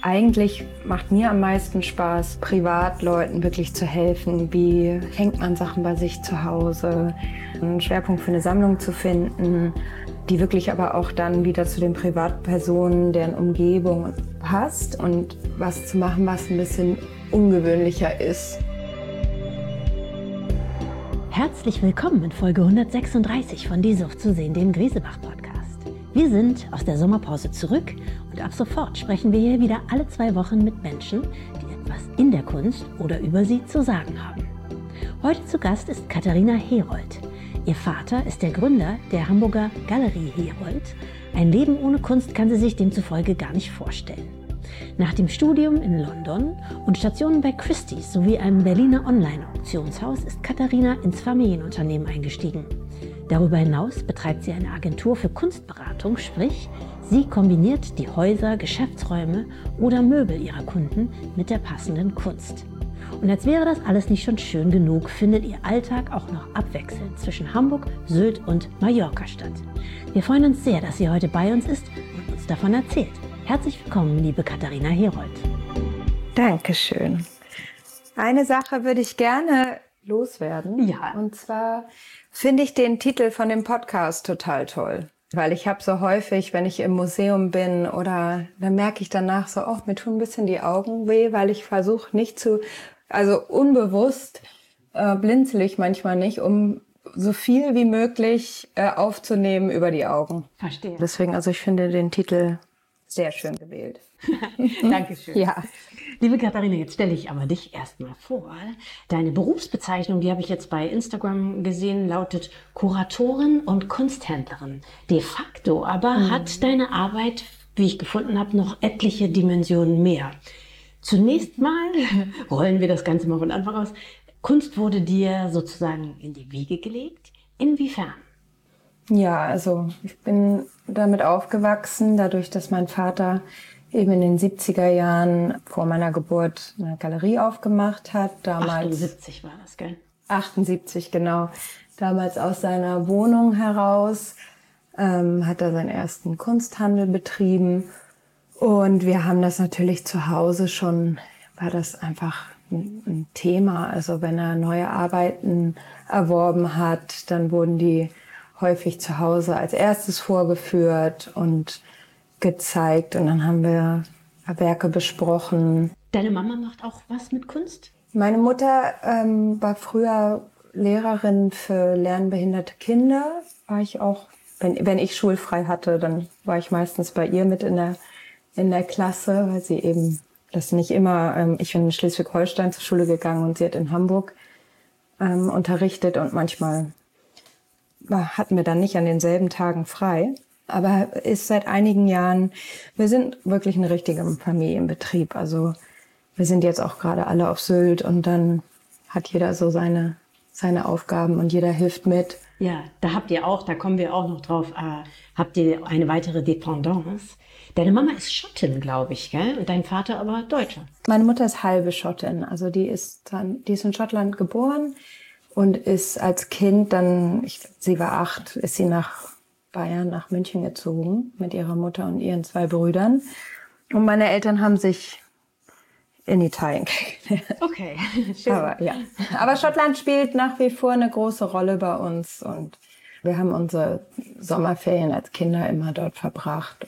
Eigentlich macht mir am meisten Spaß, Privatleuten wirklich zu helfen. Wie hängt man Sachen bei sich zu Hause? Einen Schwerpunkt für eine Sammlung zu finden, die wirklich aber auch dann wieder zu den Privatpersonen, deren Umgebung passt und was zu machen, was ein bisschen ungewöhnlicher ist. Herzlich willkommen in Folge 136 von Die Sucht zu sehen, dem Griesebach-Podcast. Wir sind aus der Sommerpause zurück und ab sofort sprechen wir hier wieder alle 2 Wochen mit Menschen, die etwas in der Kunst oder über sie zu sagen haben. Heute zu Gast ist Katharina Herold. Ihr Vater ist der Gründer der Hamburger Galerie Herold. Ein Leben ohne Kunst kann sie sich demzufolge gar nicht vorstellen. Nach dem Studium in London und Stationen bei Christie's sowie einem Berliner Online-Auktionshaus ist Katharina ins Familienunternehmen eingestiegen. Darüber hinaus betreibt sie eine Agentur für Kunstberatung, sprich, sie kombiniert die Häuser, Geschäftsräume oder Möbel ihrer Kunden mit der passenden Kunst. Und als wäre das alles nicht schon schön genug, findet ihr Alltag auch noch abwechselnd zwischen Hamburg, Sylt und Mallorca statt. Wir freuen uns sehr, dass sie heute bei uns ist und uns davon erzählt. Herzlich willkommen, liebe Katharina Herold. Dankeschön. Eine Sache würde ich gerne loswerden. Ja. Und zwar finde ich den Titel von dem Podcast total toll. Weil ich habe so häufig, wenn ich im Museum bin oder dann merke ich danach so, oh, mir tun ein bisschen die Augen weh, weil ich versuche nicht zu, also unbewusst blinzel ich manchmal nicht, um so viel wie möglich aufzunehmen über die Augen. Verstehe. Deswegen, also ich finde den Titel sehr schön gewählt. Dankeschön. Ja. Liebe Katharina, jetzt stelle ich aber dich erstmal vor. Deine Berufsbezeichnung, die habe ich jetzt bei Instagram gesehen, lautet Kuratorin und Kunsthändlerin. De facto aber hat deine Arbeit, wie ich gefunden habe, noch etliche Dimensionen mehr. Zunächst mal rollen wir das Ganze mal von Anfang aus. Kunst wurde dir sozusagen in die Wiege gelegt. Inwiefern? Ja, also ich bin damit aufgewachsen, dadurch, dass mein Vater eben in den 70er Jahren vor meiner Geburt eine Galerie aufgemacht hat. Damals 78 war das, gell? 78, genau. Damals aus seiner Wohnung heraus hat er seinen ersten Kunsthandel betrieben. Und wir haben das natürlich zu Hause schon, war das einfach ein Thema. Also wenn er neue Arbeiten erworben hat, dann wurden die häufig zu Hause als erstes vorgeführt und gezeigt. Und dann haben wir Werke besprochen. Deine Mama macht auch was mit Kunst? Meine Mutter war früher Lehrerin für lernbehinderte Kinder. War ich auch, wenn ich schulfrei hatte, dann war ich meistens bei ihr mit in der Klasse, weil sie eben das nicht immer, ich bin in Schleswig-Holstein zur Schule gegangen und sie hat in Hamburg unterrichtet und manchmal hatten wir dann nicht an denselben Tagen frei. Aber ist seit einigen Jahren, wir sind wirklich ein richtiger Familienbetrieb. Also wir sind jetzt auch gerade alle auf Sylt und dann hat jeder so seine Aufgaben und jeder hilft mit. Ja, da kommen wir auch noch drauf, habt ihr eine weitere Dependance. Deine Mama ist Schottin, glaube ich, gell? Und dein Vater aber Deutscher. Meine Mutter ist halbe Schottin, also die ist in Schottland geboren und ist als Kind dann, sie war 8, ist sie nach Bayern, nach München gezogen mit ihrer Mutter und ihren 2 Brüdern. Und meine Eltern haben sich in Italien kennengelernt. Okay, schön. Aber Schottland spielt nach wie vor eine große Rolle bei uns und wir haben unsere Sommerferien als Kinder immer dort verbracht.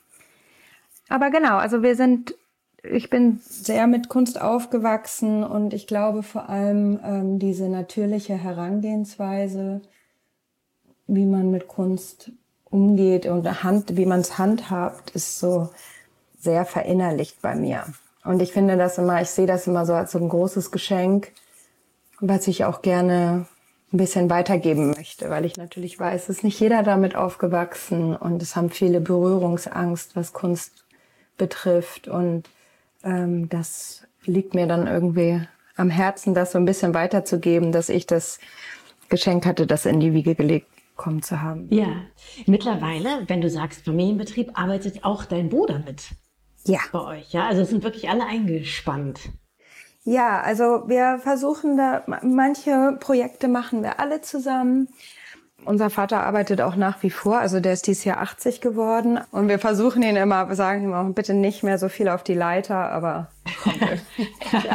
Aber genau, also ich bin sehr mit Kunst aufgewachsen und ich glaube vor allem diese natürliche Herangehensweise, wie man mit Kunst umgeht und wie man es handhabt, ist so sehr verinnerlicht bei mir. Und ich finde ich sehe das immer so als so ein großes Geschenk, was ich auch gerne ein bisschen weitergeben möchte, weil ich natürlich weiß, es ist nicht jeder damit aufgewachsen und es haben viele Berührungsangst, was Kunst betrifft. Und das liegt mir dann irgendwie am Herzen, das so ein bisschen weiterzugeben, dass ich das Geschenk hatte, das in die Wiege gelegt bekommen zu haben. Ja, mittlerweile, wenn du sagst Familienbetrieb, arbeitet auch dein Bruder mit. Ja. Bei euch, ja? Also es sind wirklich alle eingespannt. Ja, also wir versuchen manche Projekte machen wir alle zusammen. Unser Vater arbeitet auch nach wie vor, also der ist dieses Jahr 80 geworden. Und wir versuchen ihn immer, sagen ihm auch, bitte nicht mehr so viel auf die Leiter, aber kommt irgendwie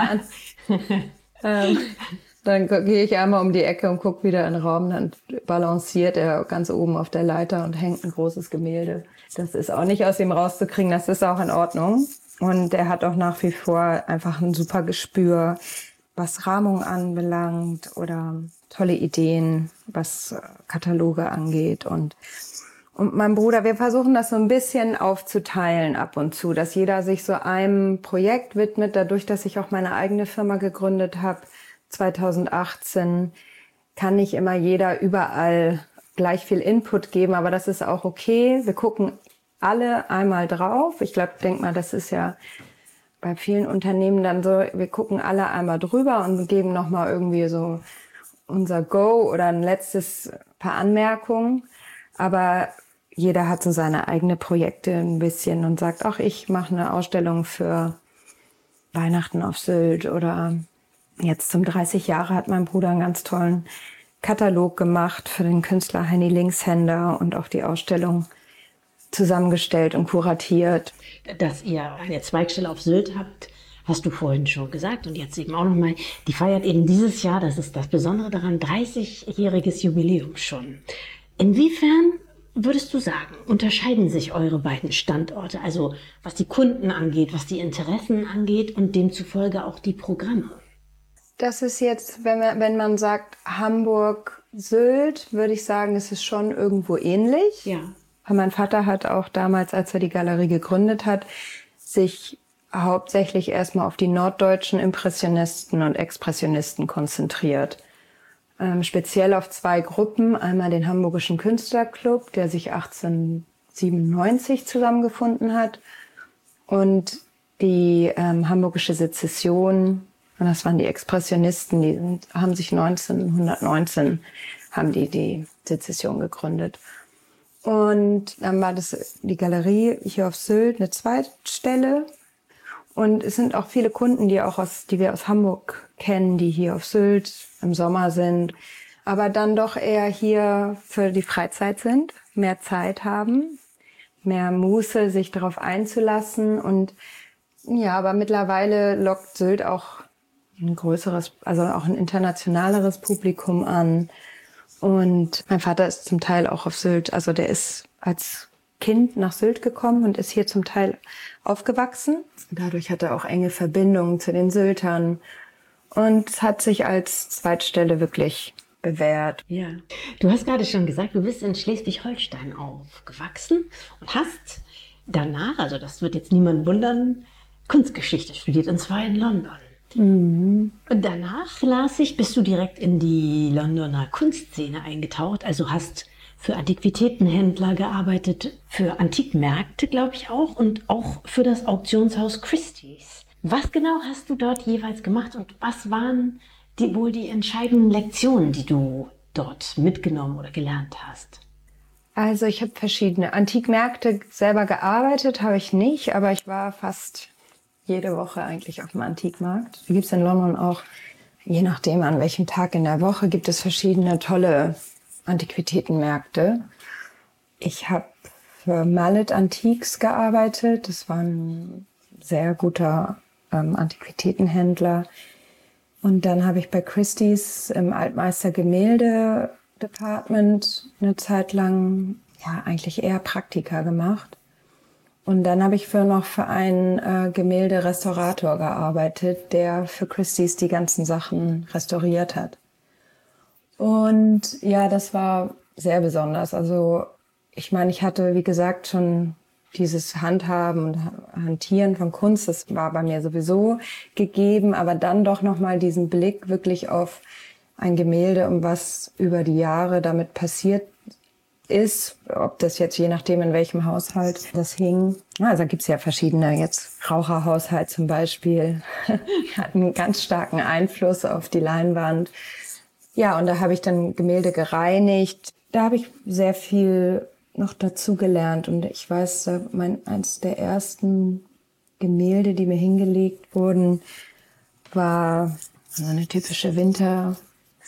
an. Dann gehe ich einmal um die Ecke und gucke wieder in den Raum, dann balanciert er ganz oben auf der Leiter und hängt ein großes Gemälde. Das ist auch nicht aus ihm rauszukriegen, das ist auch in Ordnung. Und er hat auch nach wie vor einfach ein super Gespür, was Rahmung anbelangt oder tolle Ideen, was Kataloge angeht. Und mein Bruder, wir versuchen das so ein bisschen aufzuteilen ab und zu, dass jeder sich so einem Projekt widmet. Dadurch, dass ich auch meine eigene Firma gegründet habe, 2018, kann nicht immer jeder überall gleich viel Input geben, aber das ist auch okay. Wir gucken alle einmal drauf. Ich denk mal, das ist ja bei vielen Unternehmen dann so, wir gucken alle einmal drüber und geben nochmal irgendwie so unser Go oder ein letztes paar Anmerkungen. Aber jeder hat so seine eigene Projekte ein bisschen und sagt, ach, ich mache eine Ausstellung für Weihnachten auf Sylt oder jetzt zum 30 Jahre hat mein Bruder einen ganz tollen Katalog gemacht für den Künstler Henny Linkshänder und auch die Ausstellung zusammengestellt und kuratiert. Dass ihr eine Zweigstelle auf Sylt habt, hast du vorhin schon gesagt und jetzt eben auch nochmal, die feiert eben dieses Jahr, das ist das Besondere daran, 30-jähriges Jubiläum schon. Inwiefern würdest du sagen, unterscheiden sich eure beiden Standorte, also was die Kunden angeht, was die Interessen angeht und demzufolge auch die Programme? Das ist jetzt, wenn man sagt Hamburg, Sylt, würde ich sagen, es ist schon irgendwo ähnlich. Ja. Mein Vater hat auch damals, als er die Galerie gegründet hat, sich hauptsächlich erstmal auf die norddeutschen Impressionisten und Expressionisten konzentriert. Speziell auf zwei Gruppen. Einmal den Hamburgischen Künstlerclub, der sich 1897 zusammengefunden hat. Und die Hamburgische Sezession, und das waren die Expressionisten, haben sich 1919 haben die Sezession gegründet. Und dann war das die Galerie hier auf Sylt, eine Zweitstelle. Und es sind auch viele Kunden, die wir aus Hamburg kennen, die hier auf Sylt im Sommer sind, aber dann doch eher hier für die Freizeit sind, mehr Zeit haben, mehr Muße, sich darauf einzulassen. Und ja, aber mittlerweile lockt Sylt auch ein größeres, also auch ein internationaleres Publikum an. Und mein Vater ist zum Teil auch auf Sylt, also der ist als Kind nach Sylt gekommen und ist hier zum Teil aufgewachsen. Dadurch hat er auch enge Verbindungen zu den Syltern und hat sich als Zweitstelle wirklich bewährt. Ja, du hast gerade schon gesagt, du bist in Schleswig-Holstein aufgewachsen und hast danach, also das wird jetzt niemand wundern, Kunstgeschichte studiert, und zwar in London. Und danach bist du direkt in die Londoner Kunstszene eingetaucht, also hast für Antiquitätenhändler gearbeitet, für Antikmärkte, glaube ich auch, und auch für das Auktionshaus Christie's. Was genau hast du dort jeweils gemacht und was waren wohl die entscheidenden Lektionen, die du dort mitgenommen oder gelernt hast? Also ich habe verschiedene Antikmärkte selber gearbeitet, habe ich nicht, aber ich war fast jede Woche eigentlich auf dem Antikmarkt. Da gibt es in London auch, je nachdem an welchem Tag in der Woche, gibt es verschiedene tolle Antiquitätenmärkte. Ich habe für Mallet Antiques gearbeitet. Das war ein sehr guter Antiquitätenhändler. Und dann habe ich bei Christie's im Altmeister Gemälde Department eine Zeit lang eigentlich eher Praktika gemacht. Und dann habe ich für einen Gemälderestaurator gearbeitet, der für Christie's die ganzen Sachen restauriert hat. Und ja, das war sehr besonders. Also ich meine, ich hatte, wie gesagt, schon dieses Handhaben und Hantieren von Kunst, das war bei mir sowieso gegeben, aber dann doch nochmal diesen Blick wirklich auf ein Gemälde und was über die Jahre damit passiert ist, ob das jetzt je nachdem in welchem Haushalt das hing. Also da gibt's ja verschiedene, jetzt Raucherhaushalt zum Beispiel, hat einen ganz starken Einfluss auf die Leinwand. Ja, und da habe ich dann Gemälde gereinigt. Da habe ich sehr viel noch dazu gelernt. Und ich weiß, eins der ersten Gemälde, die mir hingelegt wurden, war so eine typische Winterszene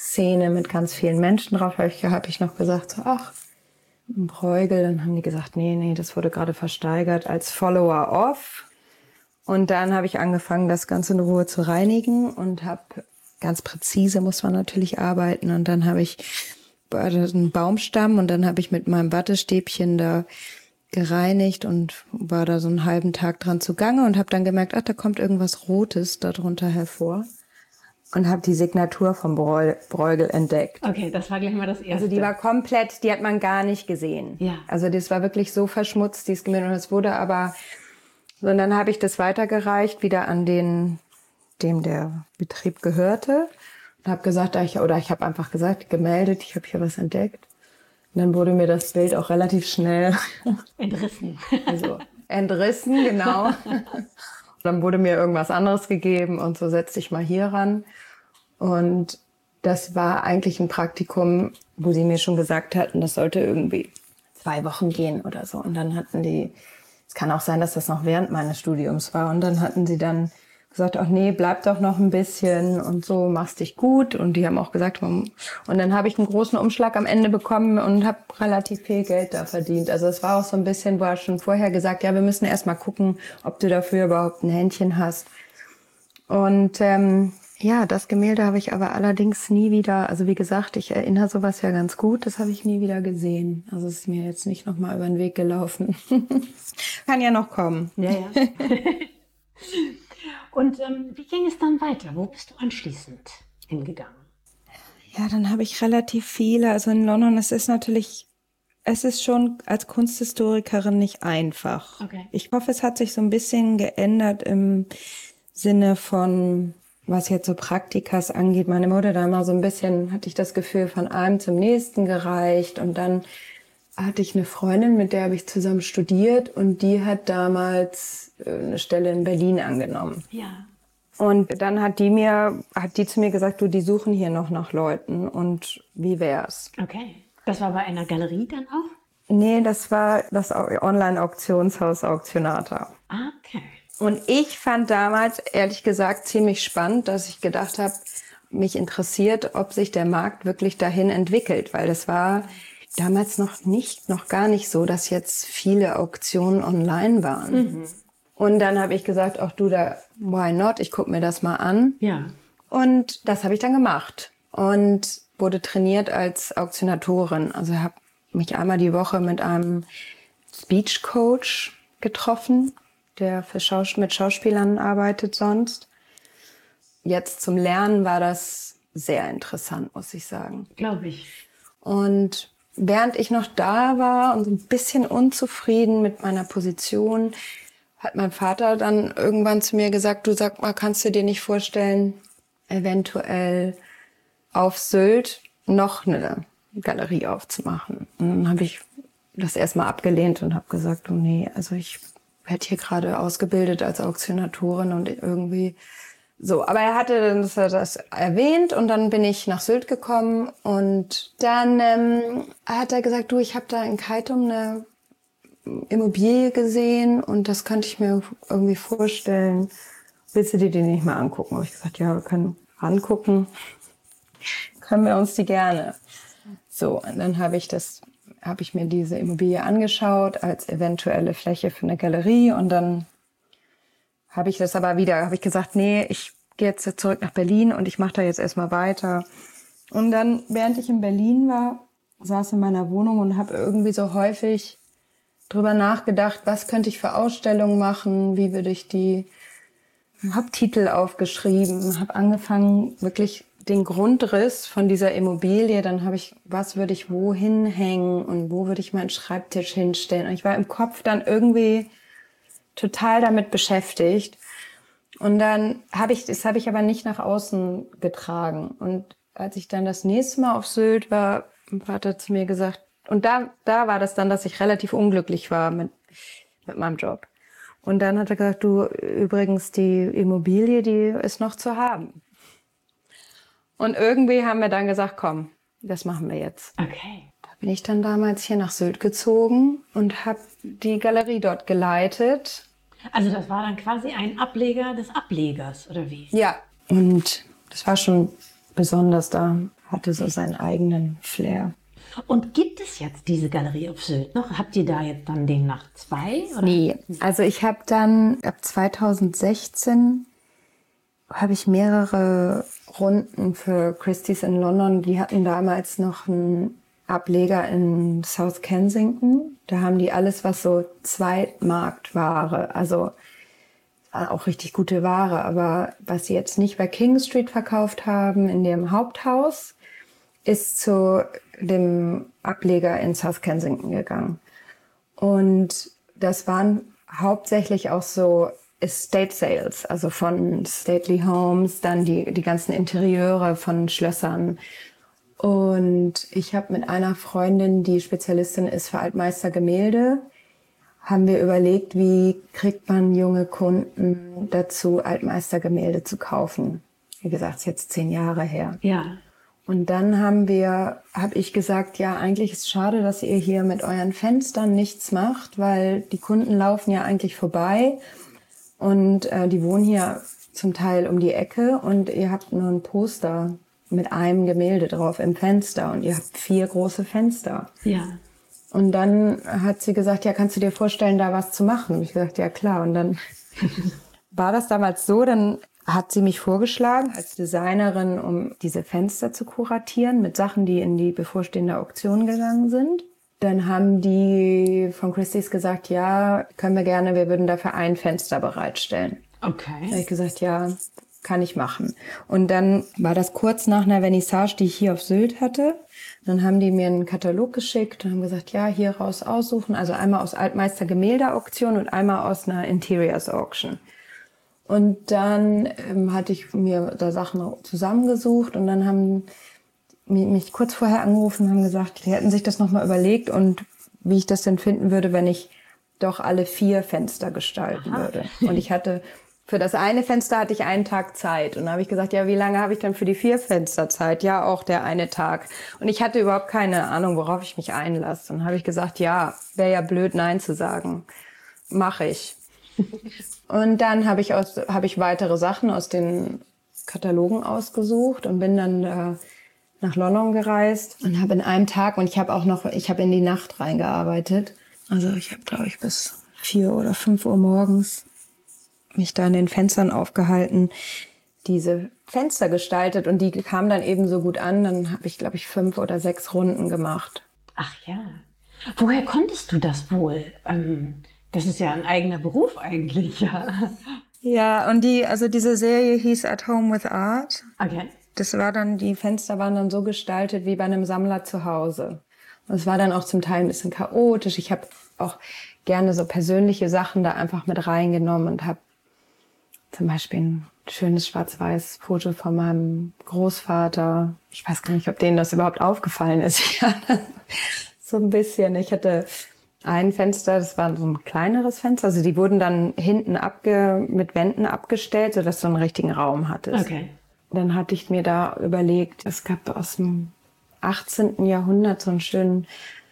Szene mit ganz vielen Menschen drauf. Habe ich noch gesagt, so, ach, ein Bruegel. Dann haben die gesagt, nee, das wurde gerade versteigert als Follower of. Und dann habe ich angefangen, das Ganze in Ruhe zu reinigen und habe ganz präzise, muss man natürlich arbeiten. Und dann habe ich einen Baumstamm und dann habe ich mit meinem Wattestäbchen da gereinigt und war da so einen halben Tag dran zugange und habe dann gemerkt, ach, da kommt irgendwas Rotes darunter hervor. Und habe die Signatur vom Bruegel entdeckt. Okay, das war gleich mal das Erste. Also die war komplett, die hat man gar nicht gesehen. Ja. Also das war wirklich so verschmutzt, dieses Gemälde. Und es wurde aber, so, und dann habe ich das weitergereicht, wieder an dem der Betrieb gehörte. Und habe gesagt, ich habe einfach gesagt, gemeldet, ich habe hier was entdeckt. Und dann wurde mir das Bild auch relativ schnell entrissen. Also entrissen, genau. Dann wurde mir irgendwas anderes gegeben und so setz dich mal hier ran. Und das war eigentlich ein Praktikum, wo sie mir schon gesagt hatten, das sollte irgendwie 2 Wochen gehen oder so. Und dann hatten die, es kann auch sein, dass das noch während meines Studiums war. Und dann hatten sie dann gesagt, ach nee, bleib doch noch ein bisschen und so, machst dich gut. Und die haben auch gesagt, und dann habe ich einen großen Umschlag am Ende bekommen und habe relativ viel Geld da verdient. Also es war auch so ein bisschen, wo er schon vorher gesagt, ja, wir müssen erst mal gucken, ob du dafür überhaupt ein Händchen hast. Und ja, das Gemälde habe ich aber allerdings nie wieder, also wie gesagt, ich erinnere sowas ja ganz gut, das habe ich nie wieder gesehen. Also es ist mir jetzt nicht nochmal über den Weg gelaufen. Kann ja noch kommen. Ja. Und wie ging es dann weiter? Wo bist du anschließend hingegangen? Ja, dann habe ich relativ viele. Also in London, es ist schon als Kunsthistorikerin nicht einfach. Okay. Ich hoffe, es hat sich so ein bisschen geändert im Sinne von, was jetzt so Praktikas angeht. Meine Mutter da mal so ein bisschen, hatte ich das Gefühl, von einem zum nächsten gereicht. Und dann hatte ich eine Freundin, mit der habe ich zusammen studiert und die hat damals eine Stelle in Berlin angenommen. Ja. Und dann hat die zu mir gesagt, du, die suchen hier noch nach Leuten und wie wär's? Okay. Das war bei einer Galerie dann auch? Nee, das war das Online-Auktionshaus Auktionata. Okay. Und ich fand damals, ehrlich gesagt, ziemlich spannend, dass ich gedacht habe, mich interessiert, ob sich der Markt wirklich dahin entwickelt, weil das war damals noch gar nicht so, dass jetzt viele Auktionen online waren. Mhm. Und dann habe ich gesagt, ach du, why not? Ich gucke mir das mal an. Ja. Und das habe ich dann gemacht und wurde trainiert als Auktionatorin. Also habe mich einmal die Woche mit einem Speech Coach getroffen, der mit Schauspielern arbeitet sonst. Jetzt zum Lernen war das sehr interessant, muss ich sagen. Glaube ich. Und während ich noch da war und so ein bisschen unzufrieden mit meiner Position, hat mein Vater dann irgendwann zu mir gesagt, du, sag mal, kannst du dir nicht vorstellen, eventuell auf Sylt noch eine Galerie aufzumachen? Und dann habe ich das erstmal abgelehnt und habe gesagt, oh nee, also ich werde hier gerade ausgebildet als Auktionatorin und irgendwie so. Aber er hatte das erwähnt und dann bin ich nach Sylt gekommen und dann hat er gesagt, du, ich habe da in Keitum eine Immobilie gesehen und das könnte ich mir irgendwie vorstellen. Willst du dir die nicht mal angucken? Habe ich gesagt, ja, wir können angucken. Können wir uns die gerne. So, und dann habe ich mir diese Immobilie angeschaut als eventuelle Fläche für eine Galerie und dann habe ich gesagt, nee, ich gehe jetzt zurück nach Berlin und ich mache da jetzt erstmal weiter. Und dann, während ich in Berlin war, saß in meiner Wohnung und habe irgendwie so häufig drüber nachgedacht, was könnte ich für Ausstellungen machen, wie würde ich habe Titel aufgeschrieben, habe angefangen, wirklich den Grundriss von dieser Immobilie, dann was würde ich wo hinhängen und wo würde ich meinen Schreibtisch hinstellen. Und ich war im Kopf dann irgendwie total damit beschäftigt. Und dann habe ich aber nicht nach außen getragen. Und als ich dann das nächste Mal auf Sylt war, hat er zu mir gesagt, und da war das dann, dass ich relativ unglücklich war mit meinem Job. Und dann hat er gesagt, du, übrigens, die Immobilie, die ist noch zu haben. Und irgendwie haben wir dann gesagt, komm, das machen wir jetzt. Okay. Da bin ich dann damals hier nach Sylt gezogen und habe die Galerie dort geleitet. Also das war dann quasi ein Ableger des Ablegers, oder wie? Ja, und das war schon besonders. Da hatte so seinen eigenen Flair. Und gibt es jetzt diese Galerie auf Sylt noch? Habt ihr da jetzt dann demnach 2? Oder? Nee, also ich habe dann ab 2016 habe ich mehrere Runden für Christie's in London. Die hatten damals noch einen Ableger in South Kensington. Da haben die alles, was so Zweitmarktware, also auch richtig gute Ware, aber was sie jetzt nicht bei King Street verkauft haben, in dem Haupthaus, ist zu dem Ableger in South Kensington gegangen. Und das waren hauptsächlich auch so Estate Sales, also von Stately Homes, dann die ganzen Interieure von Schlössern. Und ich habe mit einer Freundin, die Spezialistin ist für Altmeistergemälde, haben wir überlegt, wie kriegt man junge Kunden dazu, Altmeistergemälde zu kaufen. Wie gesagt, es ist jetzt 10 Jahre her. Ja. Und dann habe ich gesagt, ja, eigentlich ist es schade, dass ihr hier mit euren Fenstern nichts macht, weil die Kunden laufen ja eigentlich vorbei und die wohnen hier zum Teil um die Ecke und ihr habt nur ein Poster mit einem Gemälde drauf im Fenster und ihr habt 4 große Fenster. Ja. Und dann hat sie gesagt, ja, kannst du dir vorstellen, da was zu machen? Und ich gesagt, ja klar. Und dann war das damals so, dann hat sie mich vorgeschlagen als Designerin, um diese Fenster zu kuratieren mit Sachen, die in die bevorstehende Auktion gegangen sind. Dann haben die von Christie's gesagt, ja, können wir gerne, wir würden dafür ein Fenster bereitstellen. Okay. Da habe ich gesagt, ja, kann ich machen. Und dann war das kurz nach einer Vernissage, die ich hier auf Sylt hatte. Dann haben die mir einen Katalog geschickt und haben gesagt, ja, hier raus aussuchen. Also einmal aus Altmeister Gemälde-Auktion und einmal aus einer Interiors Auction. Und dann hatte ich mir da Sachen zusammengesucht und dann haben mich kurz vorher angerufen und haben gesagt, sie hätten sich das nochmal überlegt und wie ich das denn finden würde, wenn ich doch alle 4 Fenster gestalten würde. Und für das eine Fenster hatte ich einen Tag Zeit. Und dann habe ich gesagt, ja, wie lange habe ich denn für die 4 Fenster Zeit? Ja, auch der eine Tag. Und ich hatte überhaupt keine Ahnung, worauf ich mich einlasse. Und dann habe ich gesagt, ja, wäre ja blöd, Nein zu sagen. Mache ich. Und dann habe ich weitere Sachen aus den Katalogen ausgesucht und bin dann nach London gereist und habe in einem Tag, und ich habe in die Nacht reingearbeitet. Also ich habe, glaube ich, bis 4 oder 5 Uhr morgens mich da in den Fenstern aufgehalten, diese Fenster gestaltet und die kamen dann eben so gut an. Dann habe ich, glaube ich, 5 oder 6 Runden gemacht. Ach ja. Woher konntest du das wohl? Das ist ja ein eigener Beruf eigentlich, ja. Ja, und diese Serie hieß At Home with Art. Okay. Die Fenster waren dann so gestaltet wie bei einem Sammler zu Hause. Und es war dann auch zum Teil ein bisschen chaotisch. Ich habe auch gerne so persönliche Sachen da einfach mit reingenommen und habe zum Beispiel ein schönes schwarz-weiß Foto von meinem Großvater. Ich weiß gar nicht, ob denen das überhaupt aufgefallen ist. Ja, so ein bisschen. Ich hatte ein Fenster, das war so ein kleineres Fenster. Also die wurden dann hinten mit Wänden abgestellt, sodass du einen richtigen Raum hattest. Okay. Dann hatte ich mir da überlegt, es gab aus dem 18. Jahrhundert so einen schönen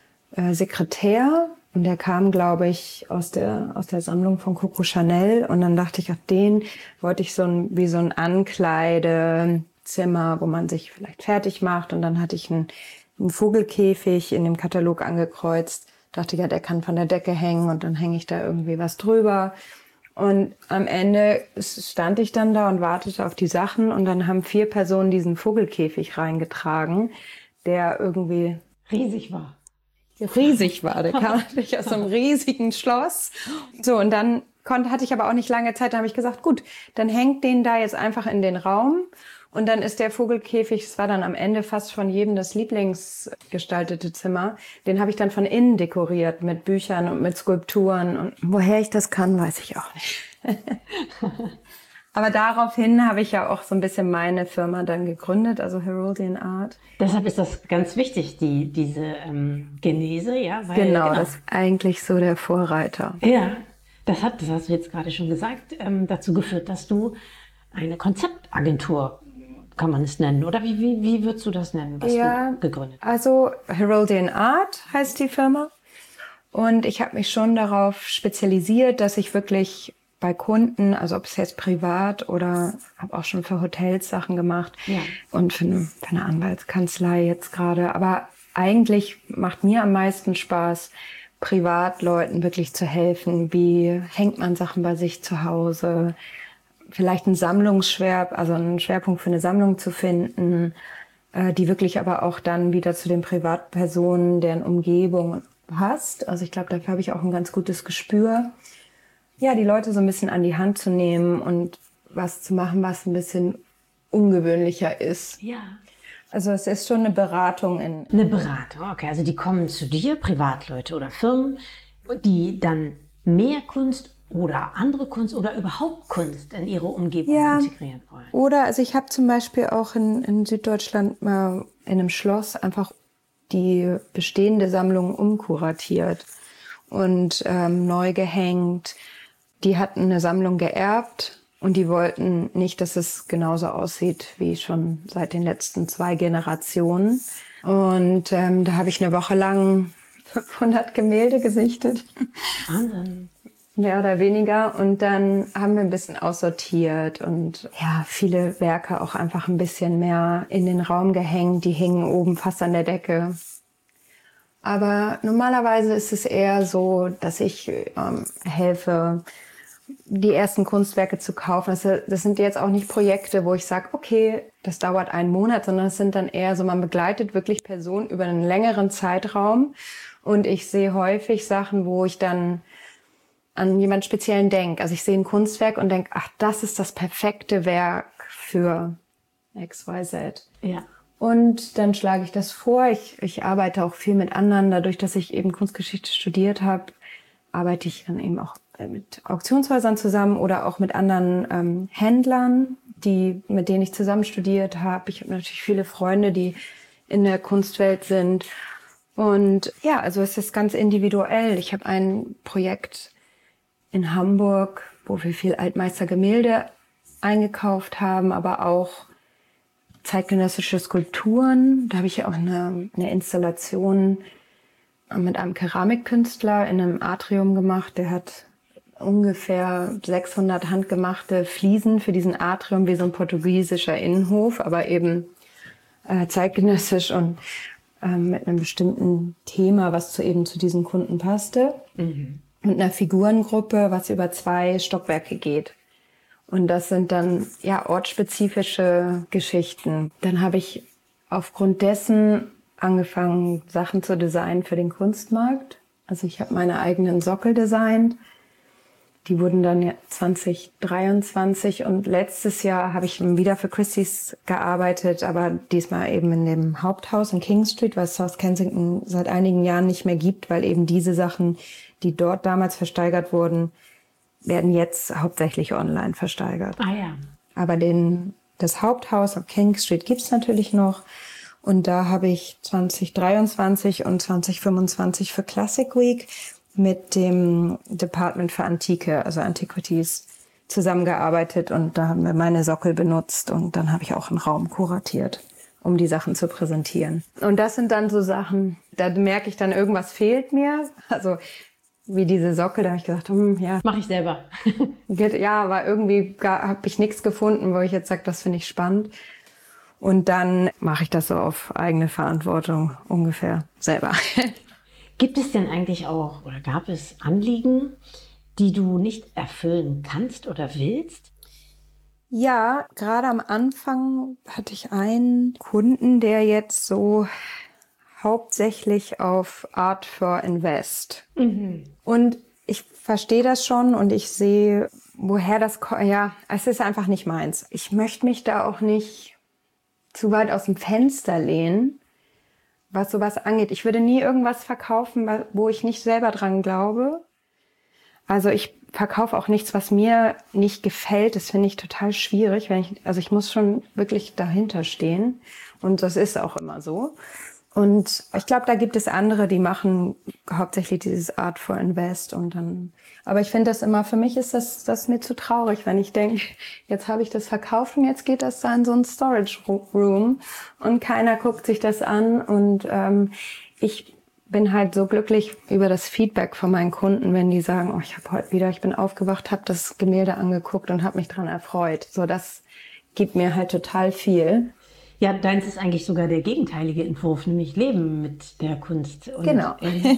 Sekretär. Und der kam, glaube ich, aus der Sammlung von Coco Chanel. Und dann dachte ich, auf den wollte ich wie so ein Ankleidezimmer, wo man sich vielleicht fertig macht. Und dann hatte ich einen Vogelkäfig in dem Katalog angekreuzt. Dachte, ja, der kann von der Decke hängen und dann hänge ich da irgendwie was drüber. Und am Ende stand ich dann da und wartete auf die Sachen. Und dann haben 4 Personen diesen Vogelkäfig reingetragen, der irgendwie riesig war. Der kam natürlich aus so einem riesigen Schloss. So, und dann hatte ich aber auch nicht lange Zeit. Da habe ich gesagt, gut, dann hängt den da jetzt einfach in den Raum. Und dann ist der Vogelkäfig, es war dann am Ende fast von jedem das lieblingsgestaltete Zimmer, den habe ich dann von innen dekoriert mit Büchern und mit Skulpturen. Und woher ich das kann, weiß ich auch nicht. Aber daraufhin habe ich ja auch so ein bisschen meine Firma dann gegründet, also Heroldian Art. Deshalb ist das ganz wichtig, diese Genese, ja? Weil, genau, das ist eigentlich so der Vorreiter. Ja, das hast du jetzt gerade schon gesagt, dazu geführt, dass du eine Konzeptagentur, kann man es nennen, oder wie würdest du das nennen, was du gegründet hast? Also Heroldian Art heißt die Firma und ich habe mich schon darauf spezialisiert, dass ich wirklich bei Kunden, also ob es jetzt privat oder habe auch schon für Hotels Sachen gemacht und für eine Anwaltskanzlei jetzt gerade. Aber eigentlich macht mir am meisten Spaß, Privatleuten wirklich zu helfen. Wie hängt man Sachen bei sich zu Hause? Vielleicht einen also einen Schwerpunkt für eine Sammlung zu finden, die wirklich aber auch dann wieder zu den Privatpersonen, deren Umgebung passt. Also ich glaube, dafür habe ich auch ein ganz gutes Gespür. Ja, die Leute so ein bisschen an die Hand zu nehmen und was zu machen, was ein bisschen ungewöhnlicher ist. Ja. Also es ist schon eine Beratung. Eine Beratung, okay. Also die kommen zu dir, Privatleute oder Firmen, die dann mehr Kunst oder andere Kunst oder überhaupt Kunst in ihre Umgebung integrieren wollen. Oder also ich habe zum Beispiel auch in Süddeutschland mal in einem Schloss einfach die bestehende Sammlung umkuratiert und neu gehängt. Die hatten eine Sammlung geerbt und die wollten nicht, dass es genauso aussieht wie schon seit den letzten 2 Generationen. Und da habe ich eine Woche lang 500 Gemälde gesichtet. Wahnsinn. Mehr oder weniger. Und dann haben wir ein bisschen aussortiert und ja, viele Werke auch einfach ein bisschen mehr in den Raum gehängt. Die hingen oben fast an der Decke. Aber normalerweise ist es eher so, dass ich helfe, die ersten Kunstwerke zu kaufen. Das sind jetzt auch nicht Projekte, wo ich sage, okay, das dauert einen Monat, sondern es sind dann eher so, man begleitet wirklich Personen über einen längeren Zeitraum. Und ich sehe häufig Sachen, wo ich dann an jemand Speziellen denke. Also ich sehe ein Kunstwerk und denke, ach, das ist das perfekte Werk für XYZ. Ja. Und dann schlage ich das vor. Ich arbeite auch viel mit anderen. Dadurch, dass ich eben Kunstgeschichte studiert habe, arbeite ich dann eben auch mit Auktionshäusern zusammen oder auch mit anderen Händlern, mit denen ich zusammen studiert habe. Ich habe natürlich viele Freunde, die in der Kunstwelt sind. Und ja, also es ist ganz individuell. Ich habe ein Projekt in Hamburg, wo wir viel Altmeistergemälde eingekauft haben, aber auch zeitgenössische Skulpturen. Da habe ich auch eine Installation mit einem Keramikkünstler in einem Atrium gemacht. Der hat ungefähr 600 handgemachte Fliesen für diesen Atrium, wie so ein portugiesischer Innenhof, aber eben zeitgenössisch und mit einem bestimmten Thema, was zu diesen Kunden passte. Mhm. Und einer Figurengruppe, was über 2 Stockwerke geht. Und das sind dann ja ortsspezifische Geschichten. Dann habe ich aufgrund dessen angefangen, Sachen zu designen für den Kunstmarkt. Also ich habe meine eigenen Sockel designt. Die wurden dann 2023 und letztes Jahr habe ich wieder für Christie's gearbeitet, aber diesmal eben in dem Haupthaus in King Street, was South Kensington seit einigen Jahren nicht mehr gibt, weil eben diese Sachen, die dort damals versteigert wurden, werden jetzt hauptsächlich online versteigert. Ah ja. Aber das Haupthaus auf King Street gibt's natürlich noch. Und da habe ich 2023 und 2025 für Classic Week mit dem Department für Antike, also Antiquities, zusammengearbeitet. Und da haben wir meine Sockel benutzt. Und dann habe ich auch einen Raum kuratiert, um die Sachen zu präsentieren. Und das sind dann so Sachen, da merke ich dann, irgendwas fehlt mir. Also wie diese Sockel, da habe ich gesagt, ja. Mache ich selber. Ja, aber irgendwie habe ich nichts gefunden, wo ich jetzt sage, das finde ich spannend. Und dann mache ich das so auf eigene Verantwortung ungefähr selber. Gibt es denn eigentlich auch oder gab es Anliegen, die du nicht erfüllen kannst oder willst? Ja, gerade am Anfang hatte ich einen Kunden, der jetzt so hauptsächlich auf Art for Invest. Mhm. Und ich verstehe das schon und ich sehe, woher das kommt. Ja, es ist einfach nicht meins. Ich möchte mich da auch nicht zu weit aus dem Fenster lehnen, was sowas angeht. Ich würde nie irgendwas verkaufen, wo ich nicht selber dran glaube. Also ich verkaufe auch nichts, was mir nicht gefällt. Das finde ich total schwierig. Ich muss schon wirklich dahinter stehen. Und das ist auch immer so. Und ich glaube, da gibt es andere, die machen hauptsächlich dieses Art for Invest und dann. Aber ich finde das immer, für mich ist das mir zu traurig, wenn ich denke, jetzt habe ich das verkauft und jetzt geht das da in so ein Storage Room und keiner guckt sich das an und ich bin halt so glücklich über das Feedback von meinen Kunden, wenn die sagen, oh, ich bin aufgewacht, habe das Gemälde angeguckt und habe mich dran erfreut. So, das gibt mir halt total viel. Ja, deins ist eigentlich sogar der gegenteilige Entwurf, nämlich Leben mit der Kunst. Und, Genau.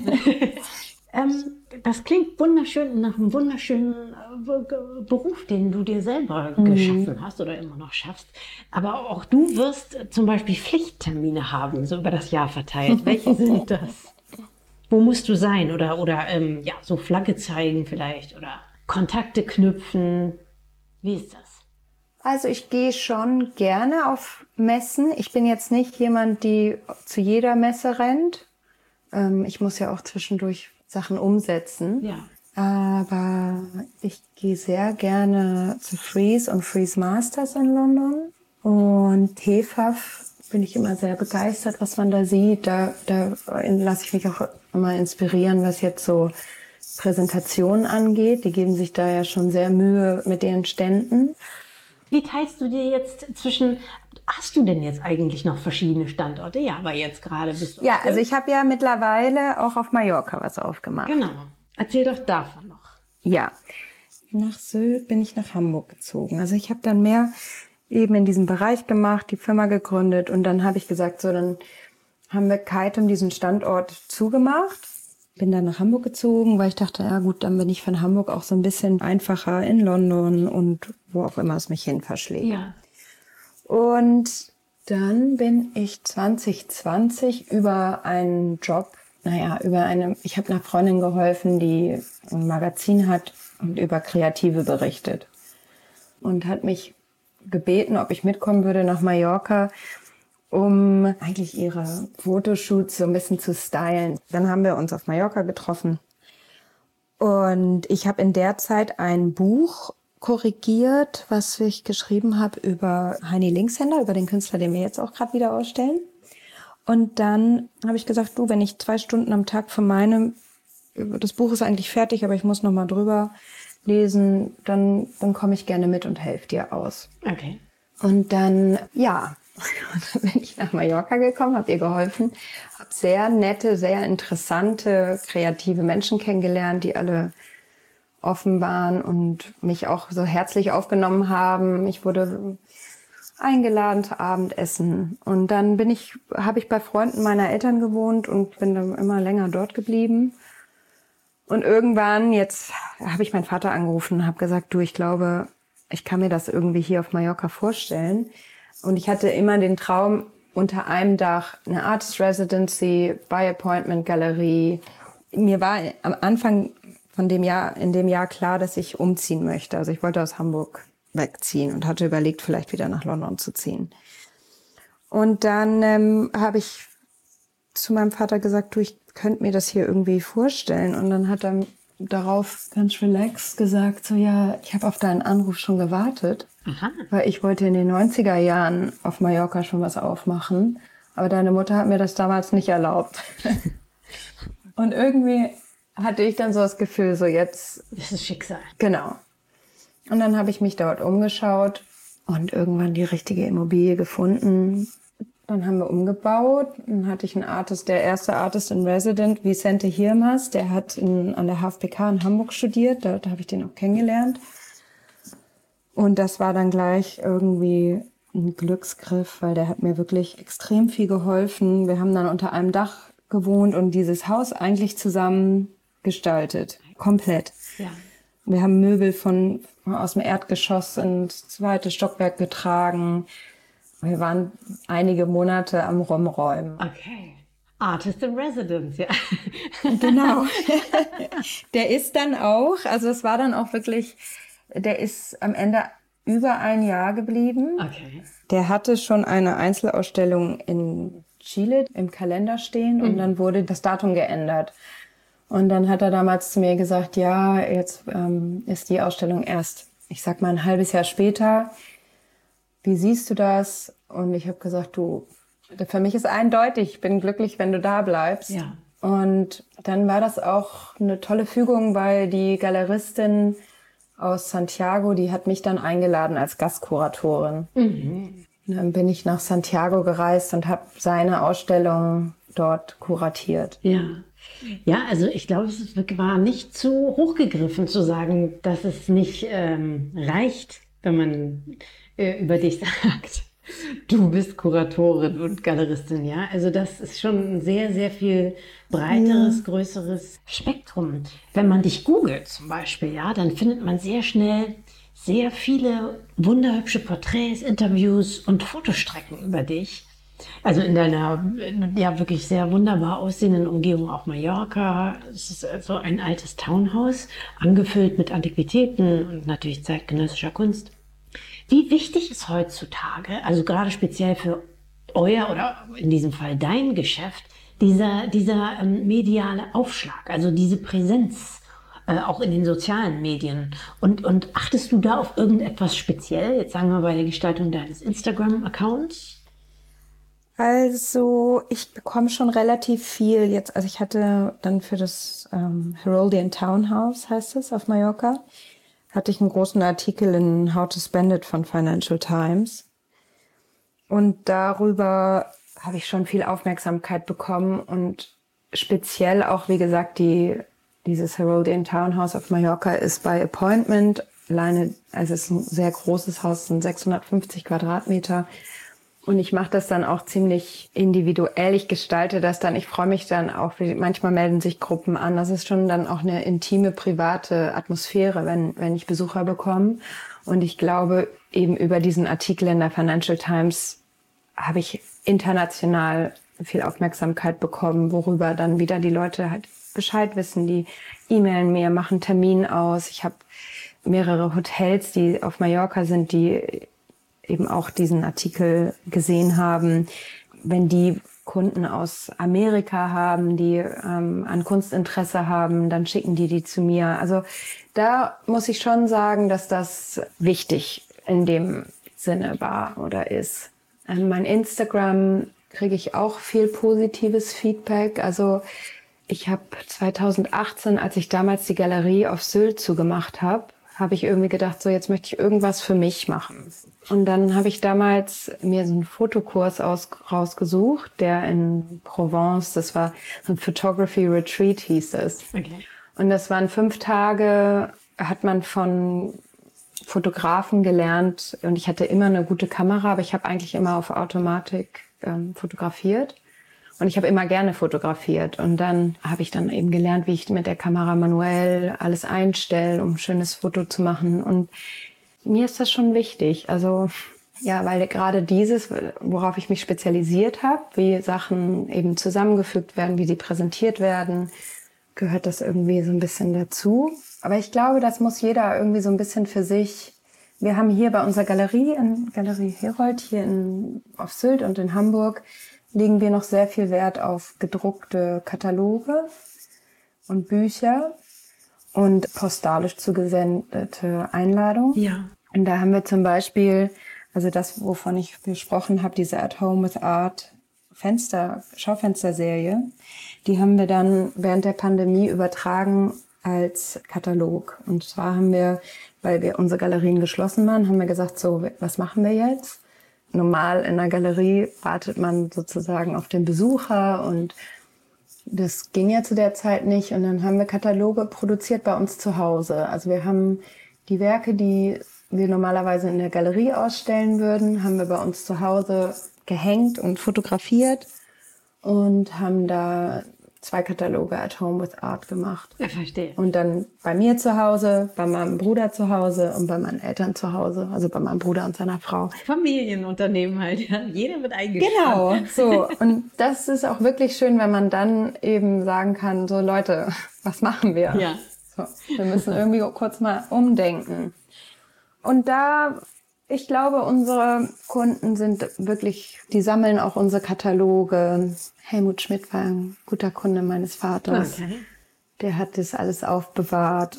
Das klingt wunderschön nach einem wunderschönen Beruf, den du dir selber geschaffen hast oder immer noch schaffst. Aber auch du wirst zum Beispiel Pflichttermine haben, so über das Jahr verteilt. Welche sind das? Wo musst du sein? Oder so Flagge zeigen vielleicht oder Kontakte knüpfen. Wie ist das? Also ich gehe schon gerne auf Messen. Ich bin jetzt nicht jemand, die zu jeder Messe rennt. Ich muss ja auch zwischendurch Sachen umsetzen. Ja. Aber ich gehe sehr gerne zu Frieze und Frieze Masters in London. Und TEFAF bin ich immer sehr begeistert, was man da sieht. Da lasse ich mich auch immer inspirieren, was jetzt so Präsentationen angeht. Die geben sich da ja schon sehr Mühe mit ihren Ständen. Wie teilst du dir jetzt hast du denn jetzt eigentlich noch verschiedene Standorte? Ja, aber jetzt gerade bist du... Ja, also ich habe ja mittlerweile auch auf Mallorca was aufgemacht. Genau. Erzähl doch davon noch. Ja, nach Sylt bin ich nach Hamburg gezogen. Also ich habe dann mehr eben in diesem Bereich gemacht, die Firma gegründet und dann habe ich gesagt, so dann haben wir Kaitum diesen Standort zugemacht. Bin dann nach Hamburg gezogen, weil ich dachte, ja gut, dann bin ich von Hamburg auch so ein bisschen einfacher in London und wo auch immer es mich hin verschlägt. Ja. Und dann bin ich 2020 über einen Job, ich habe einer Freundin geholfen, die ein Magazin hat und über Kreative berichtet. Und hat mich gebeten, ob ich mitkommen würde nach Mallorca, um eigentlich ihre Fotoshoots so ein bisschen zu stylen. Dann haben wir uns auf Mallorca getroffen. Und ich habe in der Zeit ein Buch korrigiert, was ich geschrieben habe über Heini Linkshänder, über den Künstler, den wir jetzt auch gerade wieder ausstellen. Und dann habe ich gesagt, du, wenn ich 2 Stunden am Tag das Buch ist eigentlich fertig, aber ich muss noch mal drüber lesen, dann komme ich gerne mit und helfe dir aus. Okay. Und dann, ja, dann bin ich nach Mallorca gekommen, habe ihr geholfen, habe sehr nette, sehr interessante, kreative Menschen kennengelernt, die alle offen waren und mich auch so herzlich aufgenommen haben. Ich wurde eingeladen zu Abendessen. Und dann habe ich bei Freunden meiner Eltern gewohnt und bin dann immer länger dort geblieben. Und irgendwann, jetzt habe ich meinen Vater angerufen und habe gesagt, du, ich glaube, ich kann mir das irgendwie hier auf Mallorca vorstellen. Und ich hatte immer den Traum, unter einem Dach eine Artist Residency, By Appointment Galerie. Mir war am Anfang in dem Jahr klar, dass ich umziehen möchte. Also ich wollte aus Hamburg wegziehen und hatte überlegt, vielleicht wieder nach London zu ziehen. Und dann habe ich zu meinem Vater gesagt, du, ich könnte mir das hier irgendwie vorstellen. Und dann hat er darauf ganz relaxed gesagt, so ja, ich habe auf deinen Anruf schon gewartet. Aha. Weil ich wollte in den 90er Jahren auf Mallorca schon was aufmachen. Aber deine Mutter hat mir das damals nicht erlaubt. Und irgendwie hatte ich dann so das Gefühl, so jetzt... Das ist Schicksal. Genau. Und dann habe ich mich dort umgeschaut und irgendwann die richtige Immobilie gefunden. Dann haben wir umgebaut. Dann hatte ich einen Artist, der erste Artist in Resident, Vicente Hirmas, der hat an der HFBK in Hamburg studiert. Da habe ich den auch kennengelernt. Und das war dann gleich irgendwie ein Glücksgriff, weil der hat mir wirklich extrem viel geholfen. Wir haben dann unter einem Dach gewohnt und dieses Haus eigentlich zusammen gestaltet. Komplett. Ja. Wir haben Möbel aus dem Erdgeschoss ins 2. Stockwerk getragen. Wir waren einige Monate am Rumräumen. Okay. Artist in Residence, ja. Genau. Der ist dann auch, also es war dann auch wirklich, der ist am Ende über ein Jahr geblieben. Okay. Der hatte schon eine Einzelausstellung in Chile im Kalender stehen und dann wurde das Datum geändert. Und dann hat er damals zu mir gesagt, ja, jetzt ist die Ausstellung erst, ich sag mal, ein halbes Jahr später. Wie siehst du das? Und ich habe gesagt, du, für mich ist eindeutig, ich bin glücklich, wenn du da bleibst. Ja. Und dann war das auch eine tolle Fügung, weil die Galeristin aus Santiago, die hat mich dann eingeladen als Gastkuratorin. Mhm. Dann bin ich nach Santiago gereist und habe seine Ausstellung dort kuratiert. Ja, also ich glaube, war nicht zu hochgegriffen zu sagen, dass es nicht reicht, wenn man über dich sagt, du bist Kuratorin und Galeristin, ja. Also das ist schon ein sehr, sehr viel breiteres, größeres Spektrum. Wenn man dich googelt zum Beispiel, ja, dann findet man sehr schnell sehr viele wunderhübsche Porträts, Interviews und Fotostrecken über dich. Also in deiner ja wirklich sehr wunderbar aussehenden Umgebung, auch Mallorca. Es ist so ein altes Townhouse, angefüllt mit Antiquitäten und natürlich zeitgenössischer Kunst. Wie wichtig ist heutzutage, also gerade speziell für euer oder in diesem Fall dein Geschäft, dieser mediale Aufschlag, also diese Präsenz, auch in den sozialen Medien? Und achtest du da auf irgendetwas speziell, jetzt sagen wir bei der Gestaltung deines Instagram-Accounts? Also ich bekomme schon relativ viel jetzt. Also ich hatte dann für das Heroldian Townhouse, heißt es, auf Mallorca, hatte ich einen großen Artikel in How to Spend It von Financial Times. Und darüber habe ich schon viel Aufmerksamkeit bekommen und speziell auch, wie gesagt, dieses Heroldian Townhouse auf Mallorca ist by Appointment. Alleine, also es ist ein sehr großes Haus, es sind 650 Quadratmeter. Und ich mache das dann auch ziemlich individuell. Ich gestalte das dann. Ich freue mich dann auch. Manchmal melden sich Gruppen an. Das ist schon dann auch eine intime, private Atmosphäre, wenn ich Besucher bekomme. Und ich glaube, eben über diesen Artikel in der Financial Times habe ich international viel Aufmerksamkeit bekommen, worüber dann wieder die Leute halt Bescheid wissen. Die e-mailen mir, machen Termin aus. Ich habe mehrere Hotels, die auf Mallorca sind, die eben auch diesen Artikel gesehen haben. Wenn die Kunden aus Amerika haben, die an Kunstinteresse haben, dann schicken die zu mir. Also da muss ich schon sagen, dass das wichtig in dem Sinne war oder ist. Mein Instagram kriege ich auch viel positives Feedback. Also ich habe 2018, als ich damals die Galerie auf Sylt zugemacht habe ich irgendwie gedacht, so jetzt möchte ich irgendwas für mich machen. Und dann habe ich damals mir so einen Fotokurs rausgesucht, der in Provence, das war so ein Photography Retreat hieß es. Okay. Und das waren 5 Tage, hat man von Fotografen gelernt und ich hatte immer eine gute Kamera, aber ich habe eigentlich immer auf Automatik fotografiert. Und ich habe immer gerne fotografiert. Und dann habe ich dann eben gelernt, wie ich mit der Kamera manuell alles einstelle, um ein schönes Foto zu machen. Und mir ist das schon wichtig. Also ja, weil gerade dieses, worauf ich mich spezialisiert habe, wie Sachen eben zusammengefügt werden, wie sie präsentiert werden, gehört das irgendwie so ein bisschen dazu. Aber ich glaube, das muss jeder irgendwie so ein bisschen für sich. Wir haben hier bei unserer Galerie, in Galerie Herold, hier auf Sylt und in Hamburg, legen wir noch sehr viel Wert auf gedruckte Kataloge und Bücher und postalisch zugesendete Einladungen. Ja. Und da haben wir zum Beispiel, also das, wovon ich gesprochen habe, diese At Home with Art Schaufensterserie, die haben wir dann während der Pandemie übertragen als Katalog. Und zwar haben wir, weil wir unsere Galerien geschlossen waren, haben wir gesagt, so, was machen wir jetzt? Normal in einer Galerie wartet man sozusagen auf den Besucher und das ging ja zu der Zeit nicht. Und dann haben wir Kataloge produziert bei uns zu Hause. Also wir haben die Werke, die wir normalerweise in der Galerie ausstellen würden, haben wir bei uns zu Hause gehängt und fotografiert und haben da 2 Kataloge At Home with Art gemacht. Ja, verstehe. Und dann bei mir zu Hause, bei meinem Bruder zu Hause und bei meinen Eltern zu Hause, also bei meinem Bruder und seiner Frau. Familienunternehmen halt, ja. Jeder wird eingespannt. Genau, so. Und das ist auch wirklich schön, wenn man dann eben sagen kann, so Leute, was machen wir? Ja. So, wir müssen irgendwie kurz mal umdenken. Und da, ich glaube, unsere Kunden sind wirklich, die sammeln auch unsere Kataloge. Helmut Schmidt war ein guter Kunde meines Vaters. Okay. Der hat das alles aufbewahrt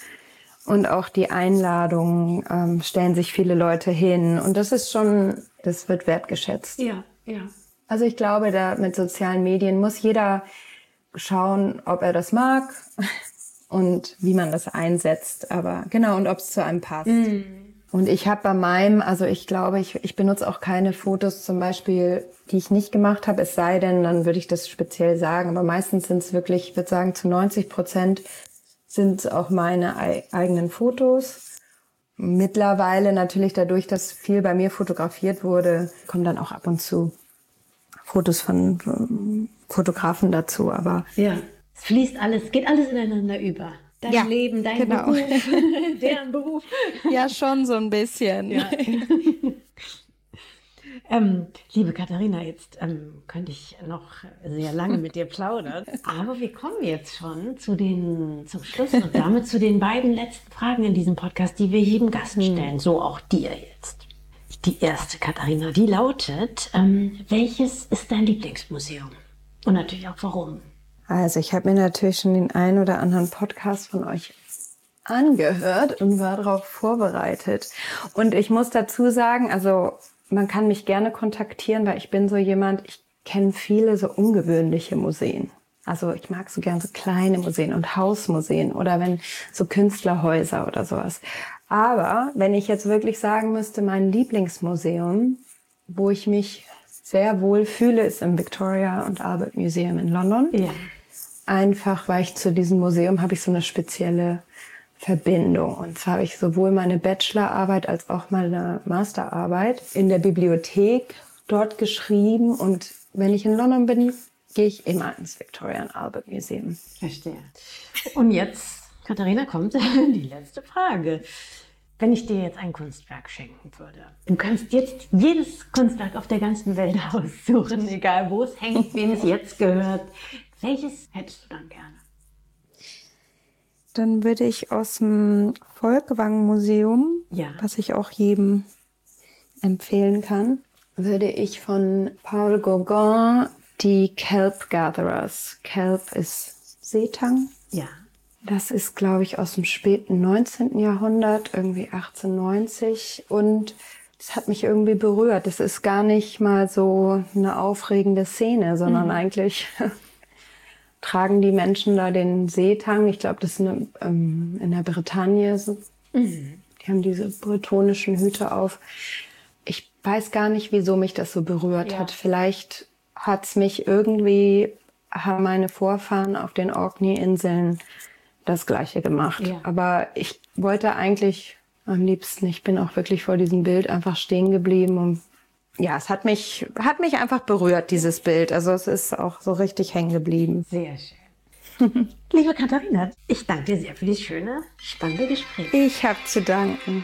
und auch die Einladungen stellen sich viele Leute hin. Und das ist schon, das wird wertgeschätzt. Ja, ja. Also ich glaube, da mit sozialen Medien muss jeder schauen, ob er das mag und wie man das einsetzt. Aber genau, und ob es zu einem passt. Und ich habe bei meinem, also ich glaube, ich benutze auch keine Fotos zum Beispiel, die ich nicht gemacht habe, es sei denn, dann würde ich das speziell sagen. Aber meistens sind es wirklich, ich würde sagen, zu 90% sind es auch meine eigenen Fotos. Mittlerweile natürlich dadurch, dass viel bei mir fotografiert wurde, kommen dann auch ab und zu Fotos von Fotografen dazu. Aber ja, es fließt alles, geht alles ineinander über. Dein Leben, dein Beruf, deren Beruf. Ja, schon so ein bisschen. Ja. Liebe Katharina, jetzt könnte ich noch sehr lange mit dir plaudern, aber wir kommen jetzt schon zum Schluss und damit zu den beiden letzten Fragen in diesem Podcast, die wir jedem Gast stellen, so auch dir jetzt. Die erste, Katharina, die lautet, welches ist dein Lieblingsmuseum? Und natürlich auch warum? Also ich habe mir natürlich schon den einen oder anderen Podcast von euch angehört und war darauf vorbereitet. Und ich muss dazu sagen, also man kann mich gerne kontaktieren, weil ich bin so jemand, ich kenne viele so ungewöhnliche Museen. Also ich mag so gerne so kleine Museen und Hausmuseen oder wenn so Künstlerhäuser oder sowas. Aber wenn ich jetzt wirklich sagen müsste, mein Lieblingsmuseum, wo ich mich sehr wohl fühle, ist im Victoria and Albert Museum in London. Ja. Einfach, weil ich zu diesem Museum habe ich so eine spezielle Verbindung. Und zwar habe ich sowohl meine Bachelorarbeit als auch meine Masterarbeit in der Bibliothek dort geschrieben. Und wenn ich in London bin, gehe ich immer ins Victoria and Albert Museum. Verstehe. Und jetzt, Katharina, kommt die letzte Frage. Wenn ich dir jetzt ein Kunstwerk schenken würde, du kannst jetzt jedes Kunstwerk auf der ganzen Welt aussuchen, egal wo es hängt, wem es jetzt gehört. Welches hättest du dann gerne? Dann würde ich aus dem Folkwang-Museum, was ich auch jedem empfehlen kann, würde ich von Paul Gauguin die Kelp Gatherers. Kelp ist Seetang. Ja. Das ist, glaube ich, aus dem späten 19. Jahrhundert, irgendwie 1890. Und das hat mich irgendwie berührt. Das ist gar nicht mal so eine aufregende Szene, sondern eigentlich tragen die Menschen da den Seetang. Ich glaube, das ist in der Bretagne. Die haben diese bretonischen Hüte auf. Ich weiß gar nicht, wieso mich das so berührt hat. Vielleicht hat's mich irgendwie, haben meine Vorfahren auf den Orkney-Inseln das Gleiche gemacht. Ja. Aber ich wollte eigentlich am liebsten, ich bin auch wirklich vor diesem Bild einfach stehen geblieben und ja, es hat mich einfach berührt, dieses Bild. Also es ist auch so richtig hängen geblieben. Sehr schön. Liebe Katharina, ich danke dir sehr für dieses schöne, spannende Gespräch. Ich habe zu danken.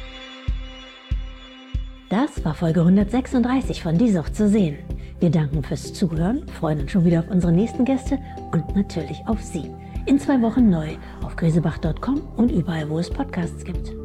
Das war Folge 136 von Die Sucht zu sehen. Wir danken fürs Zuhören, freuen uns schon wieder auf unsere nächsten Gäste und natürlich auf Sie. In 2 Wochen neu auf grisebach.com und überall, wo es Podcasts gibt.